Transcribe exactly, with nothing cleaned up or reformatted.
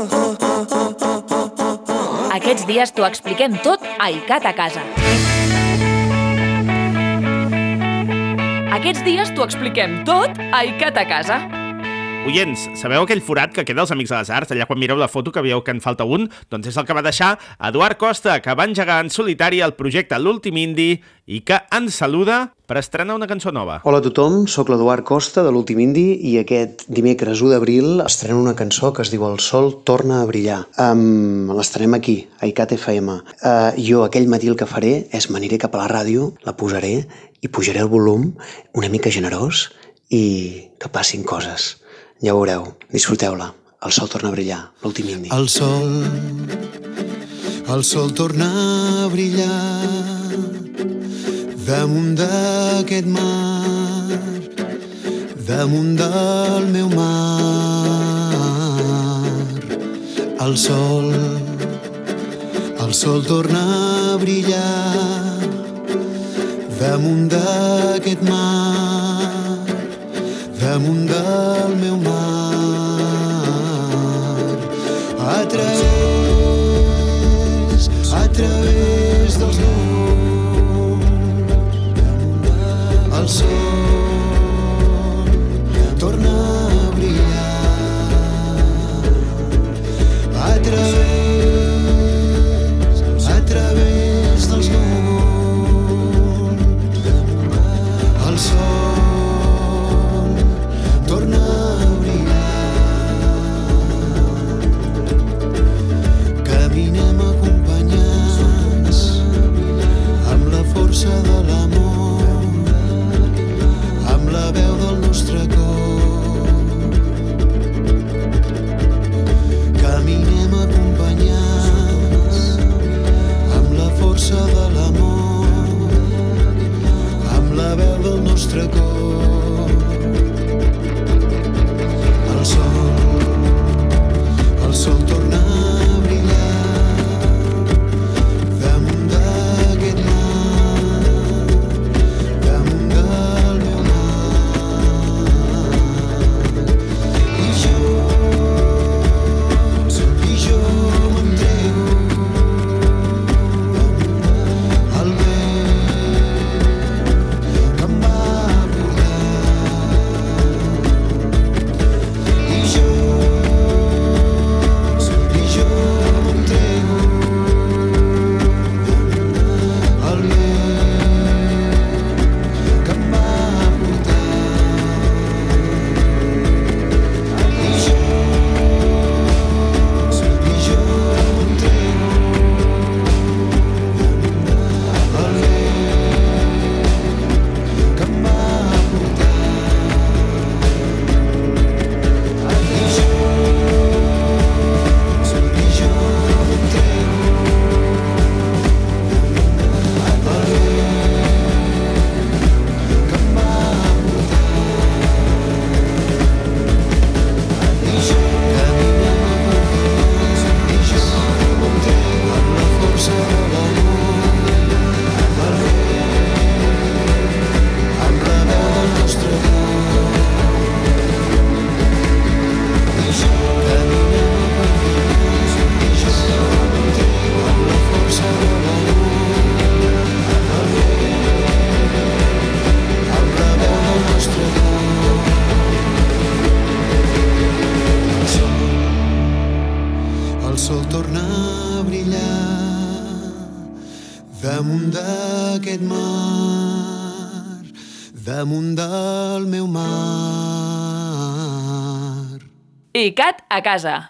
Aquests dies t'ho expliquem tot a ICAT a casa. Aquests dies t'ho expliquem tot a ICAT a casa. Oients, sabeu aquell forat que queda als Amics de les Arts? Allà quan mireu la foto que veieu que en falta un? Doncs és el que va deixar Eduard Costa, que va engegar en solitari el projecte L'Últim Indi i que ens saluda per estrenar una cançó nova. Hola a tothom, sóc l'Eduard Costa de L'Últim Indi i aquest dimecres u d'abril estreno una cançó que es diu El sol torna a brillar. Um, L'estrenem aquí, a ICAT F M. Uh, jo aquell matí el que faré és m'aniré cap a la ràdio, la posaré i pujaré el volum una mica generós i que passin coses. Ja ho veureu, disfruteu-la. El sol torna a brillar, L'Últim Indi. El sol, el sol torna a brillar damunt d'aquest mar, damunt del meu mar. El sol, el sol torna a brillar damunt d'aquest mar, damunt del meu mar. A través, a través dels núvols, el sol torna a brillar. A través, a través dels núvols, el sol torna a brillar. Caminem acompanyats amb la força de l'amor, amb la veu del nostre cor. Caminem acompanyats amb la força de l'amor, amb la veu del nostre cor. El sol, el sol torna a brillar damunt d'aquest mar, damunt del meu mar. I jo, i jo m'entrego al vent que em va portar. I jo, i jo m'entrego al vent que em va portar. I jo, i jo m'entrego al vent que em va portar. I jo, i jo el sol torna a brillar damunt d'aquest mar, damunt del meu mar. ICAT a casa.